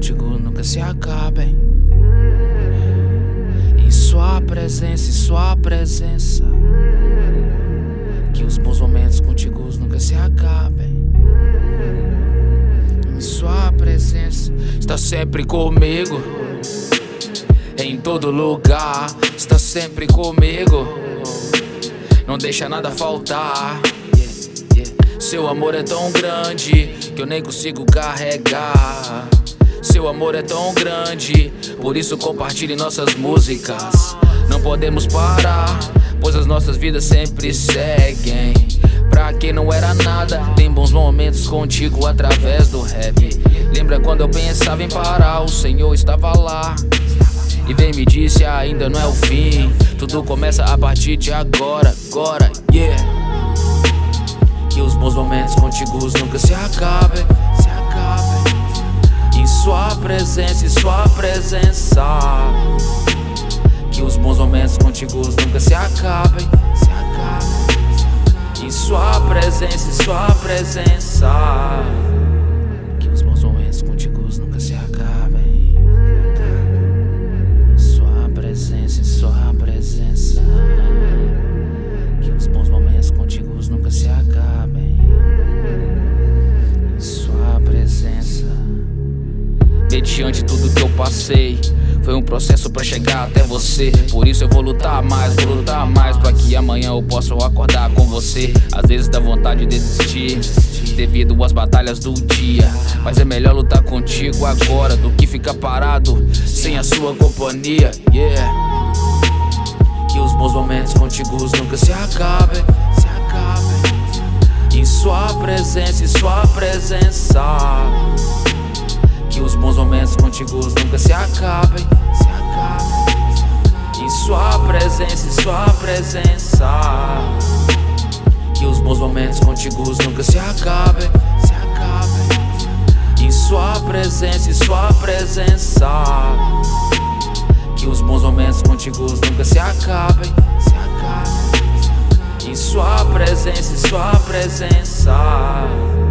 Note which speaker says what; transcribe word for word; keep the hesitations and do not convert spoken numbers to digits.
Speaker 1: contigo nunca se acabem. Em sua presença, em sua presença. Que os bons momentos contigo nunca se acabem. Em sua presença, está sempre comigo. Em todo lugar, está sempre comigo. Não deixa nada faltar. Seu amor é tão grande que eu nem consigo carregar. Seu amor é tão grande, por isso compartilhe nossas músicas. Não podemos parar, pois as nossas vidas sempre seguem. Pra quem não era nada, tem bons momentos contigo através do rap. Lembra quando eu pensava em parar, o Senhor estava lá e vem me disse, ainda não é o fim. Tudo começa a partir de agora, agora, yeah. Que os bons momentos contigo nunca se acabem, se acabem. Em sua presença, em sua presença. Que os bons momentos contigo nunca se acabem, se acabem. Em sua presença, em sua presença. Que os bons momentos contigo nunca se acabem. Em sua presença, em sua presença. Que os bons momentos contigo nunca se acabem. Em sua presença. Mediante tudo que eu passei, foi um processo pra chegar até você. Por isso eu vou lutar mais, vou lutar mais, pra que amanhã eu possa acordar com você. Às vezes dá vontade de desistir, devido às batalhas do dia. Mas é melhor lutar contigo agora do que ficar parado sem a sua companhia, yeah. Que os bons momentos contigo nunca se acabem, se acabem. Em sua presença, em sua presença. Que os bons momentos contigo nunca se acabem, se acabem. Em sua presença, em sua presença. Que os bons momentos contigo nunca se acabem, se acabem. Em sua presença, em sua presença. Que os bons momentos contigo nunca se acabem, se acabem. Em sua presença, em sua presença.